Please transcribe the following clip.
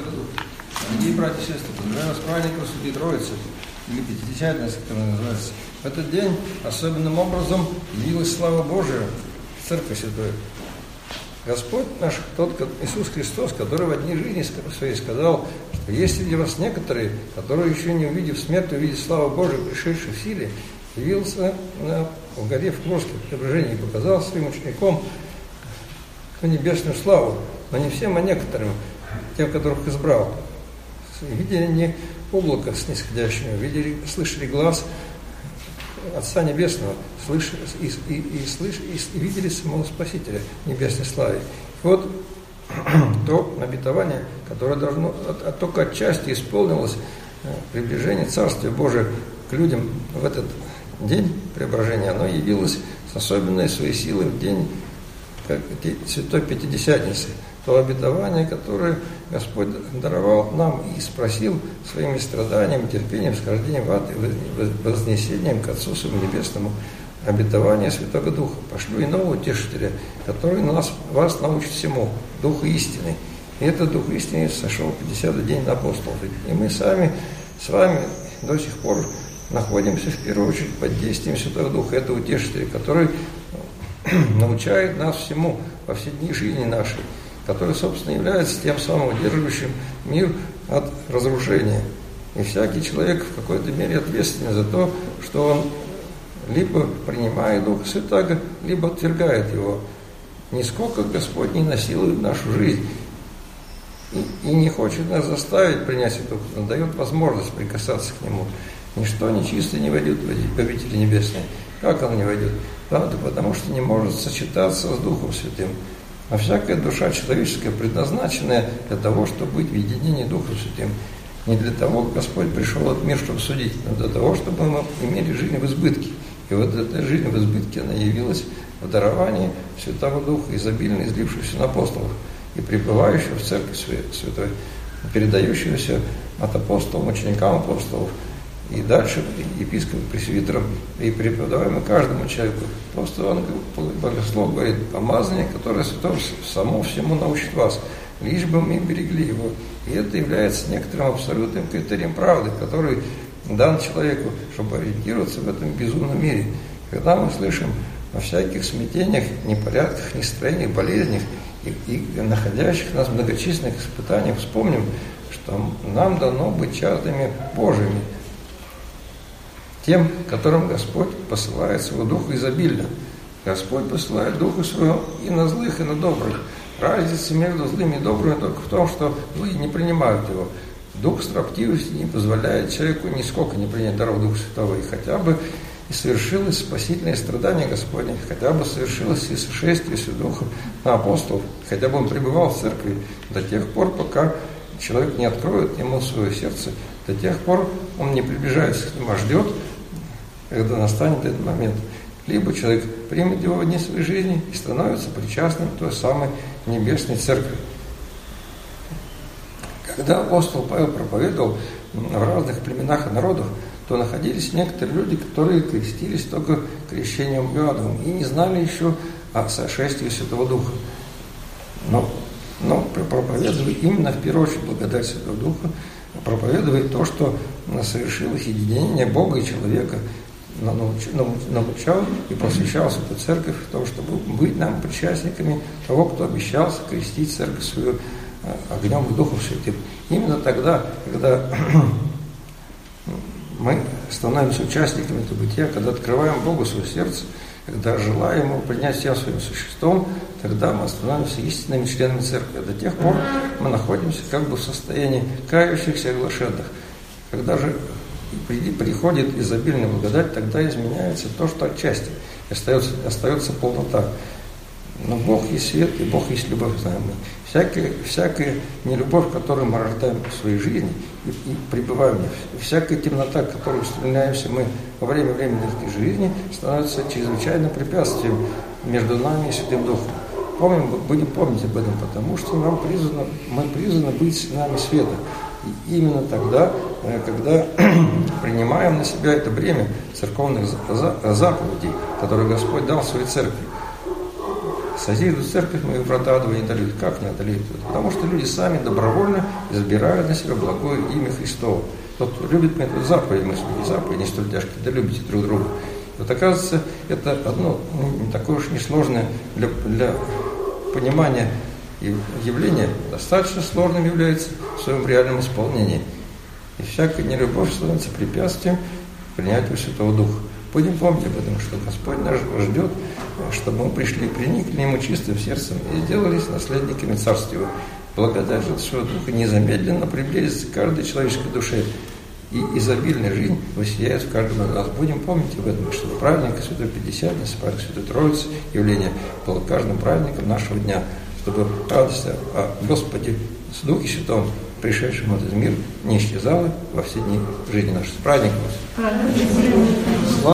Святой Дух. Дорогие братья и сестры, поздравляю вас с праздником Святой Троицы, или Пятидесятница, как она называется. В этот день особенным образом явилась слава Божия в Церкви Святой. Господь наш, тот Иисус Христос, который в одни жизни своей сказал, что есть среди вас некоторые, которые еще не увидев смерть, увидев славу Божию, пришедшую в силе, явился в горе в Курске в преображении и показал своим ученикам небесную славу, но не всем, а некоторым, тем, которых избрал. Видели не облако снисходящего, слышали глаз Отца Небесного, и видели самого Спасителя небесной славе. И вот то обетование, которое должно только отчасти исполнилось, приближение Царствия Божия к людям в этот день преображения, оно явилось с особенной своей силой в день Святой Пятидесятницы. То обетование, которое Господь даровал нам и спросил своими страданиями, терпением, схождением в ад и вознесением к Отцу Своему Небесному, обетование Святого Духа. Пошлю иного утешителя, который вас научит всему, Духа истины. И этот Дух истины сошел в 50-й день на апостолов. И мы с вами до сих пор находимся в первую очередь под действием Святого Духа, этого утешителя, который научает нас всему во все дни жизни нашей, который, собственно, является тем самым удерживающим мир от разрушения. И всякий человек в какой-то мере ответственен за то, что он либо принимает Духа Святаго, либо отвергает его. Нисколько Господь не насилует нашу жизнь и не хочет нас заставить принять Дух, но дает возможность прикасаться к Нему. Ничто нечистое не войдет в обители небесные. Как оно не войдет? Правда, потому что не может сочетаться с Духом Святым. А всякая душа человеческая, предназначенная для того, чтобы быть в единении Духом Святым. Не для того Господь пришел в этот мир, чтобы судить, но для того, чтобы мы имели жизнь в избытке. И вот эта жизнь в избытке, она явилась в даровании Святого Духа, изобильно излившегося на апостолов и пребывающего в Церкви Святой, передающегося от апостолов, ученикам апостолов, и дальше епископам, пресвитерам, и преподаваемым каждому человеку. Просто он, богослов, говорит, помазание, которое Святое само всему научит вас, лишь бы мы берегли его. И это является некоторым абсолютным критерием правды, который дан человеку, чтобы ориентироваться в этом безумном мире. Когда мы слышим о всяких смятениях, непорядках, нестроениях, болезнях и находящих нас в многочисленных испытаниях, вспомним, что нам дано быть чадами Божьими, тем, которым Господь посылает своего Духа изобильно. Господь посылает Духа Своего и на злых, и на добрых. Разница между злыми и добрыми только в том, что злые не принимают его. Дух строптивости не позволяет человеку нисколько не принять даров Духа Святого. И хотя бы и совершилось спасительное страдание Господне, хотя бы совершилось и сошествие Святого Духа на апостолов, хотя бы он пребывал в церкви до тех пор, пока человек не откроет ему свое сердце, до тех пор он не приближается к нему, а ждет, когда настанет этот момент. Либо человек примет его в дни своей жизни и становится причастным к той самой небесной церкви. Когда апостол Павел проповедовал в разных племенах и народах, то находились некоторые люди, которые крестились только крещением Иоанновым и не знали еще о сошествии Святого Духа. Но проповедовали именно в первую очередь благодать Святого Духа, проповедовали то, что совершилось единение Бога и человека, научал и посвящал Святую Церковь в том, чтобы быть нам причастниками того, кто обещался крестить Церковь свою огнем и Духом Святым. Именно тогда, когда мы становимся участниками этого бытия, когда открываем Богу свое сердце, когда желаем Его принять всем своим существом, тогда мы становимся истинными членами Церкви. А до тех пор мы находимся как бы в состоянии кающихся и оглашенных. Когда же приходит изобильная благодать, тогда изменяется то, что отчасти, и остается полнота. Но Бог есть свет, и Бог есть любовь, знаем мы. Всякая нелюбовь, которую мы рождаем в своей жизни и пребываем в ней, всякая темнота, к которой устремляемся мы во время временной жизни, становится чрезвычайным препятствием между нами и Святым Духом. Будем помнить об этом, потому что мы призваны быть сынами света. И именно тогда, когда принимаем на себя это бремя церковных заповедей, которые Господь дал в своей церкви, Созидут церковь мою, врата адова не одолеют. Как не одолеют? Потому что люди сами добровольно избирают на себя благое имя Христово. Тот, кто любит меня, тот заповеди мы свои, заповеди не столь тяжкие, да любите друг друга. Вот оказывается, это одно не такое уж несложное для понимания явление, достаточно сложным является в своем реальном исполнении. И всякая нелюбовь становится препятствием к принятию Святого Духа. Будем помнить об этом, что Господь нас ждет, чтобы мы пришли, приникли Ему чистым сердцем и сделались наследниками Царства Его. Благодать же Святого Духа незамедленно приблизится к каждой человеческой душе, и изобильная жизнь воссияет в каждом из нас. Будем помнить об этом, что праздник Святой Пятидесятницы, праздник Святой Троицы, явление было каждым праздником нашего дня, чтобы радость о Господе с Духе Святом, пришедшим в этот мир, не исчезала во все дни жизни нашей. С праздником!